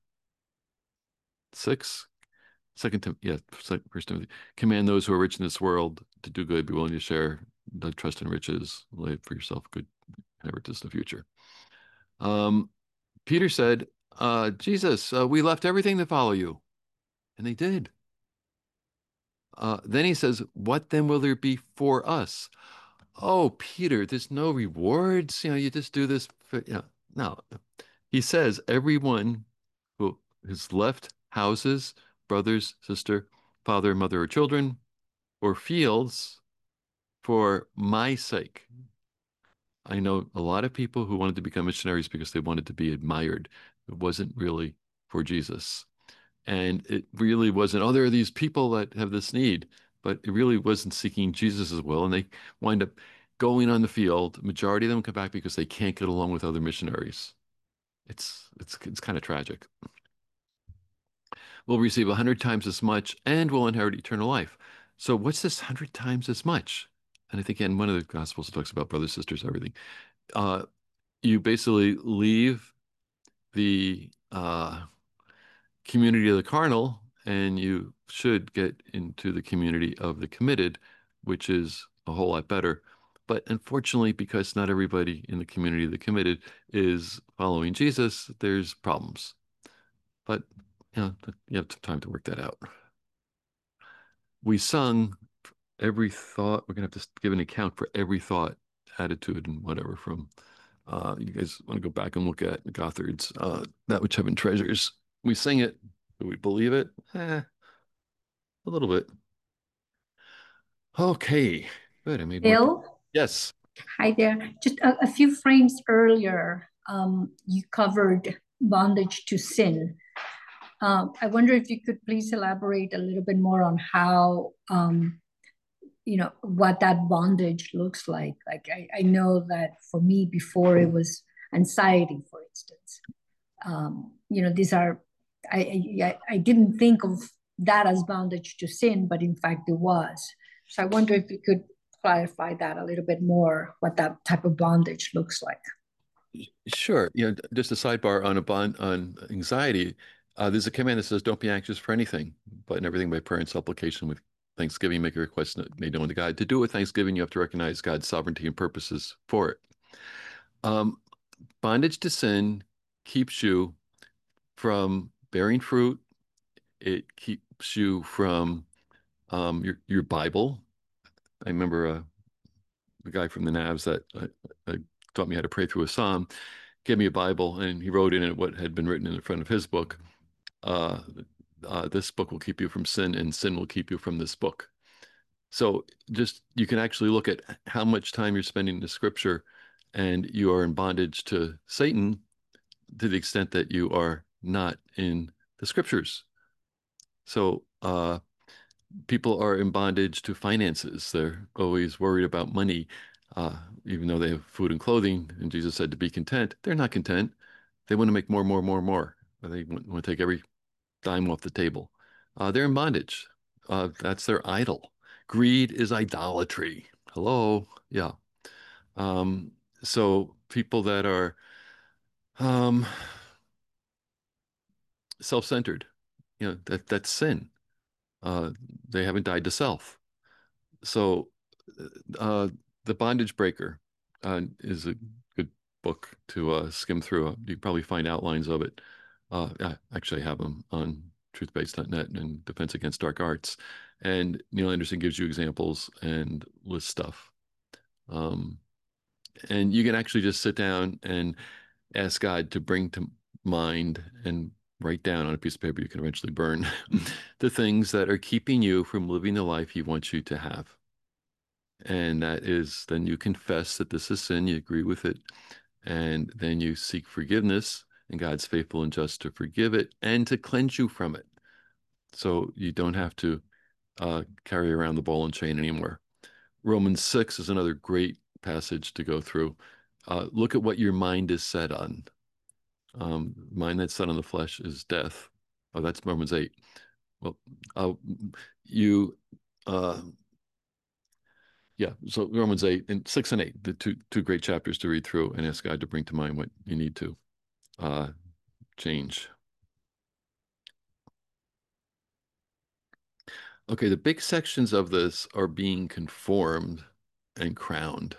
six, Second Timothy, yeah, First Timothy. Command those who are rich in this world to do good, be willing to share, don't trust in riches, lay up for yourself good inheritance in the future. Um, Peter said, uh, Jesus, uh, we left everything to follow you. And they did. Uh, then he says, what then will there be for us? Oh, Peter, there's no rewards. You know, you just do this. For, you know, no. He says, everyone who has left houses, brothers, sister, father, mother, or children, or fields for my sake. I know a lot of people who wanted to become missionaries because they wanted to be admired. It wasn't really for Jesus. And it really wasn't, oh, there are these people that have this need, but it really wasn't seeking Jesus' will. And they wind up going on the field. The majority of them come back because they can't get along with other missionaries. It's, it's, it's kind of tragic. We'll receive a hundred times as much and will inherit eternal life. So what's this hundred times as much? And I think in one of the Gospels it talks about brothers, sisters, everything. Uh, you basically leave the uh, community of the carnal, and you should get into the community of the committed, which is a whole lot better. But unfortunately, because not everybody in the community of the committed is following Jesus, there's problems. But you know, you have time to work that out. We sung every thought. We're going to have to give an account for every thought, attitude, and whatever from, uh, you guys want to go back and look at Gothard's uh, That Which Heaven Treasures. We sing it. Do we believe it? Eh, a little bit. Okay, good. I made more. Bill? Yes. Hi there. Just a, a few frames earlier, um, you covered bondage to sin. Um, I wonder if you could please elaborate a little bit more on how, um, you know, what that bondage looks like. Like, I, I know that for me before it was anxiety, for instance. Um, you know, these are I, I, I didn't think of that as bondage to sin, but in fact it was. So I wonder if you could clarify that a little bit more, what that type of bondage looks like. Sure. You know, just a sidebar on a bond on anxiety. Uh, there's a command that says, "Don't be anxious for anything, but in everything by prayer and supplication with thanksgiving, make a request made known to God." To do it with thanksgiving, you have to recognize God's sovereignty and purposes for it. Um, bondage to sin keeps you from bearing fruit. It keeps you from um, your your Bible. I remember uh, the guy from the Navs that uh, uh, taught me how to pray through a psalm. Gave me a Bible, and he wrote in it what had been written in the front of his book. Uh, uh, this book will keep you from sin, and sin will keep you from this book. So just you can actually look at how much time you're spending in the scripture, and you are in bondage to Satan to the extent that you are not in the scriptures. So uh, people are in bondage to finances. They're always worried about money, uh, even though they have food and clothing. And Jesus said to be content. They're not content. They want to make more, more, more, more. They want, want to take every dime off the table. Uh, they're in bondage. Uh, that's their idol. Greed is idolatry. Hello. Yeah. Um, so people that are um, self-centered, you know, that that's sin. Uh, they haven't died to self. So uh, The Bondage Breaker uh, is a good book to uh, skim through. You probably find outlines of it. Uh, I actually have them on truth base dot net and Defense Against Dark Arts. And Neil Anderson gives you examples and lists stuff. Um, and you can actually just sit down and ask God to bring to mind and write down on a piece of paper you can eventually burn the things that are keeping you from living the life he wants you to have. And that is, then you confess that this is sin, you agree with it, and then you seek forgiveness, and God's faithful and just to forgive it and to cleanse you from it. So you don't have to uh, carry around the ball and chain anymore. Romans six is another great passage to go through. Uh, look at what your mind is set on. Um, mind that's set on the flesh is death. Oh, that's Romans eight. Well, uh, you, uh, yeah, so Romans eight and six and eight, the two two great chapters to read through and ask God to bring to mind what you need to uh, change. Okay, the big sections of this are being conformed and crowned.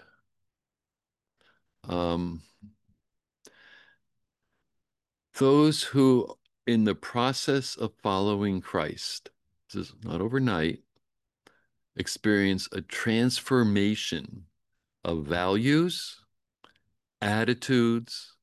Um, those who, in the process of following Christ, this is not overnight, experience a transformation of values, attitudes,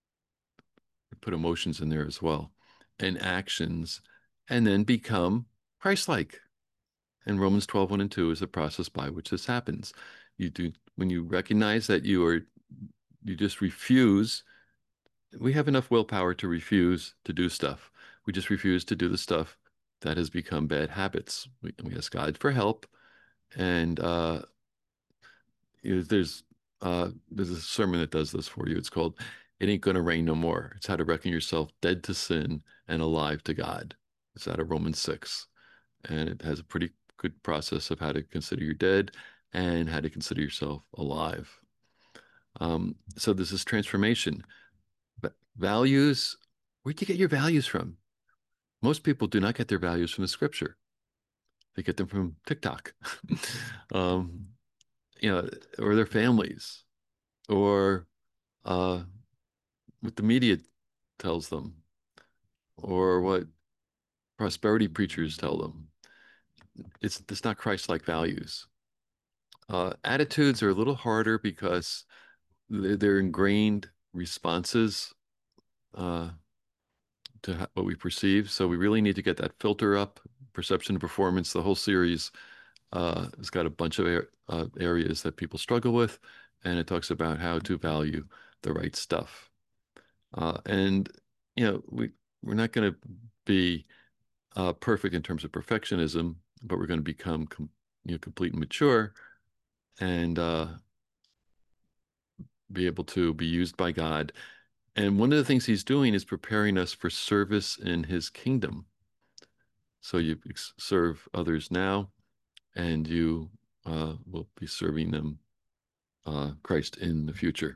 put emotions in there as well, and actions, and then become Christ-like. And Romans twelve, one and two is the process by which this happens. You do, when you recognize that you are, you just refuse. We have enough willpower to refuse to do stuff. We just refuse to do the stuff that has become bad habits. We, we ask God for help. And uh, you know, there's uh, there's a sermon that does this for you. It's called "It Ain't Gonna Rain No More." It's how to reckon yourself dead to sin and alive to God. It's out of Romans six. And it has a pretty good process of how to consider you're dead and how to consider yourself alive. Um, so this is transformation. But values, where'd you get your values from? Most people do not get their values from the scripture. They get them from TikTok, um, you know, or their families, or uh, what the media tells them, or what prosperity preachers tell them. It's, it's not Christ-like values. Uh, attitudes are a little harder because they're, they're ingrained responses uh, to what we perceive. So we really need to get that filter up, perception and performance. The whole series uh, has got a bunch of uh, areas that people struggle with, and it talks about how to value the right stuff. Uh, and, you know, we, we're not going to be uh, perfect in terms of perfectionism, but we're going to become com you know, complete and mature and uh, be able to be used by God And one of the things he's doing is preparing us for service in his kingdom. So you serve others now, and you uh, will be serving them, uh, Christ, in the future.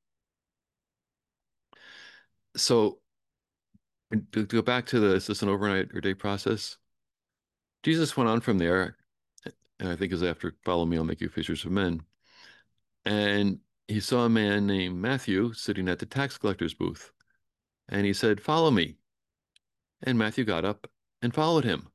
So to go back to the, is this an overnight or day process? Jesus went on from there, and I think is after, follow me, I'll make you fishers of men. And he saw a man named Matthew sitting at the tax collector's booth. And he said, follow me. And Matthew got up and followed him.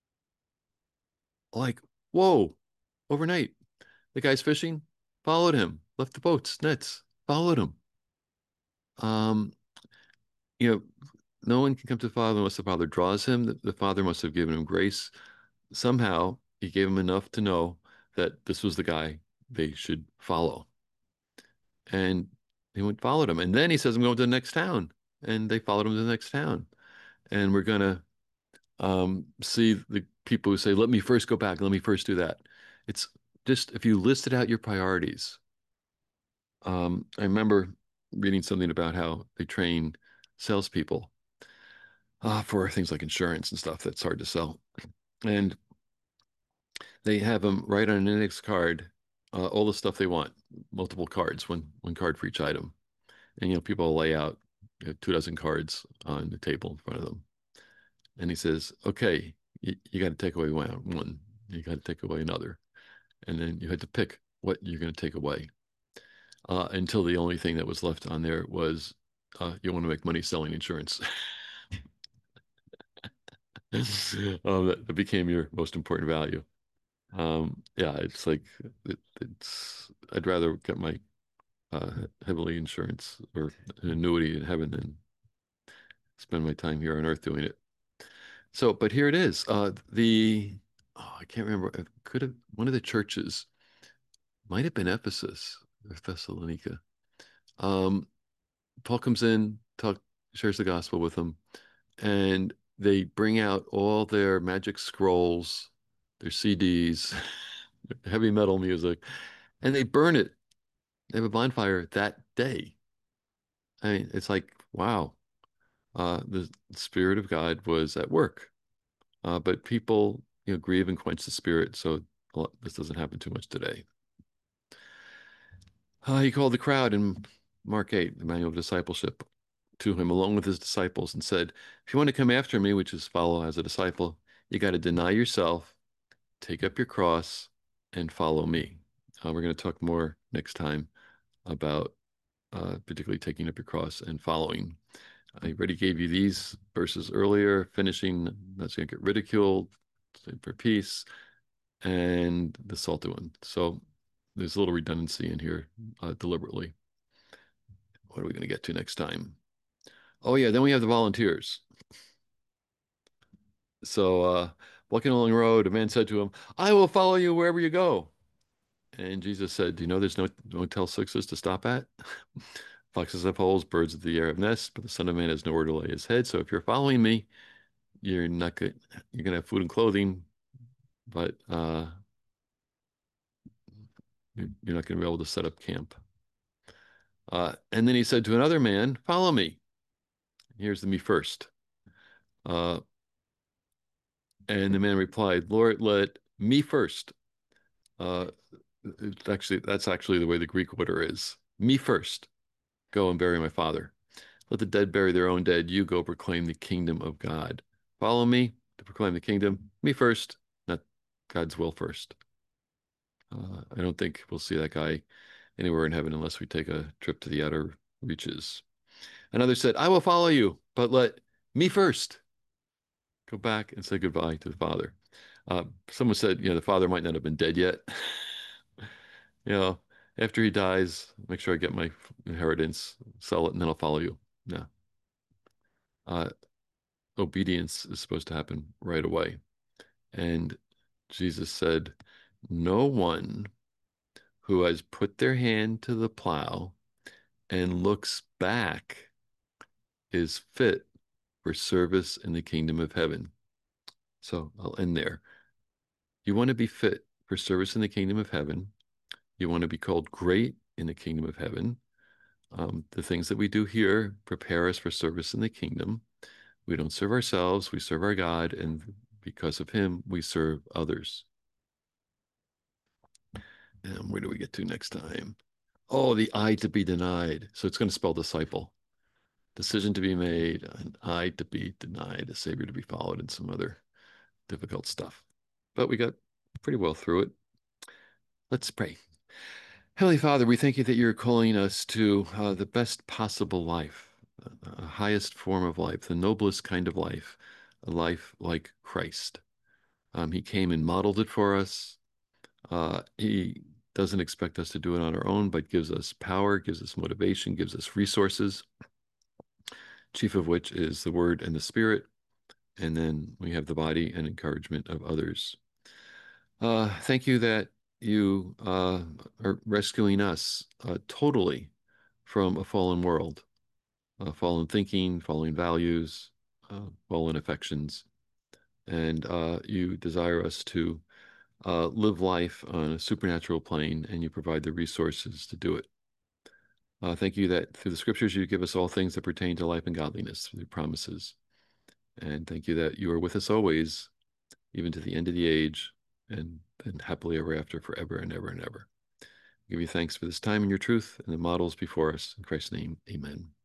Like, whoa, overnight. The guy's fishing, followed him, left the boats, nets, followed him. Um, you know, no one can come to the Father unless the Father draws him. The, the Father must have given him grace. Somehow he gave him enough to know that this was the guy they should follow. And he went followed him. And then he says, I'm going to the next town. And they followed him to the next town. And we're going to um, see the people who say, let me first go back. Let me first do that. It's just, if you listed out your priorities. Um, I remember reading something about how they train salespeople uh, for things like insurance and stuff that's hard to sell. And they have them write on an index card uh, all the stuff they want, multiple cards, one one card for each item. And you know, people lay out you know, two dozen cards on the table in front of them. And he says, "Okay, you, you got to take away one, one. You got to take away another, and then you had to pick what you're going to take away." Uh, until the only thing that was left on there was, uh, "You want to make money selling insurance." um, that, that became your most important value. Um, yeah, it's like it, it's. I'd rather get my uh, heavily insurance or an annuity in heaven than spend my time here on earth doing it. So, but here it is. Uh, the oh, I can't remember. It could have one of the churches might have been Ephesus or Thessalonica. Um, Paul comes in, talk, shares the gospel with them, and they bring out all their magic scrolls, their C Ds, heavy metal music, and they burn it. They have a bonfire that day. I mean, it's like, wow, uh, the Spirit of God was at work. Uh, but people, you know, grieve and quench the Spirit, so this doesn't happen too much today. Uh, he called the crowd in Mark eight, the manual of discipleship, to him along with his disciples and said, if you want to come after me, which is follow as a disciple, you got to deny yourself, take up your cross, and follow me. Uh, we're going to talk more next time about uh, particularly taking up your cross and following. I already gave you these verses earlier, finishing, that's going to get ridiculed, for peace, and the salty one. So there's a little redundancy in here uh, deliberately. What are we going to get to next time? Oh, yeah, then we have the volunteers. So uh, walking along the road, a man said to him, I will follow you wherever you go. And Jesus said, do you know there's no Motel Sixes to stop at? Foxes have holes, birds of the air have nests, but the Son of Man has nowhere to lay his head. So if you're following me, you're not good. You're gonna have food and clothing, but uh, you're not gonna be able to set up camp. Uh, and then he said to another man, follow me. Here's the me first. Uh, and the man replied, Lord, let me first. Uh, actually, that's actually the way the Greek order is. Me first. Go and bury my father. Let the dead bury their own dead. You go proclaim the kingdom of God. Follow me to proclaim the kingdom. Me first, not God's will first. Uh, I don't think we'll see that guy anywhere in heaven unless we take a trip to the outer reaches. Another said, I will follow you, but let me first go back and say goodbye to the Father. Uh, someone said, you know, the Father might not have been dead yet. You know, after he dies, make sure I get my inheritance, sell it, and then I'll follow you. No. Uh, obedience is supposed to happen right away. And Jesus said, no one who has put their hand to the plow and looks back is fit for service in the kingdom of heaven. So I'll end there. You want to be fit for service in the kingdom of heaven. You want to be called great in the kingdom of heaven. Um, the things that we do here prepare us for service in the kingdom. We don't serve ourselves, we serve our God, and because of him, we serve others. And where do we get to next time? Oh, the I to be denied. So it's going to spell disciple. Decision to be made, an I to be denied, a Savior to be followed, and some other difficult stuff. But we got pretty well through it. Let's pray. Heavenly Father, we thank you that you're calling us to uh, the best possible life, the uh, highest form of life, the noblest kind of life, a life like Christ. Um, he came and modeled it for us. Uh, he doesn't expect us to do it on our own, but gives us power, gives us motivation, gives us resources, chief of which is the Word and the Spirit. And then we have the body and encouragement of others. Uh, thank you that you uh, are rescuing us uh, totally from a fallen world, uh, fallen thinking, fallen values, uh, fallen affections. And uh, you desire us to uh, live life on a supernatural plane, and you provide the resources to do it. Uh, thank you that through the scriptures you give us all things that pertain to life and godliness through promises. And thank you that you are with us always, even to the end of the age, and, and happily ever after, forever and ever and ever. I give you thanks for this time and your truth and the models before us. In Christ's name, amen.